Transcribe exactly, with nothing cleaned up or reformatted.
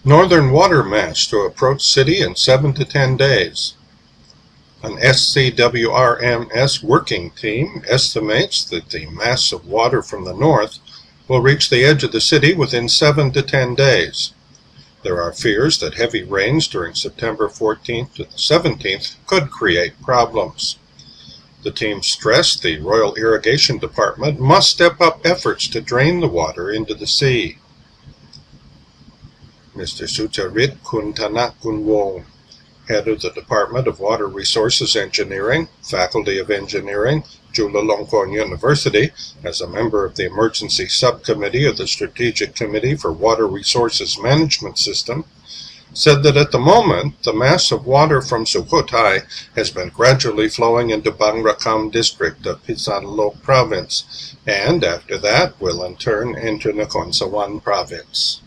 Northern water mass to approach city in seven to ten days. An S C W R M S working team estimates that the mass of water from the north will reach the edge of the city within seven to ten days. There are fears that heavy rains during September fourteenth to the seventeenth could create problems. The team stressed the Royal Irrigation Department must step up efforts to drain the water into the sea. Mister Sucharit Kuntanakunwong, head of the Department of Water Resources Engineering, Faculty of Engineering, Chulalongkorn University, as a member of the Emergency Subcommittee of the Strategic Committee for Water Resources Management System, said that at the moment the mass of water from Sukhothai has been gradually flowing into Bangrakham district of Phitsanulok province, and after that will in turn enter Nakhon Sawan province.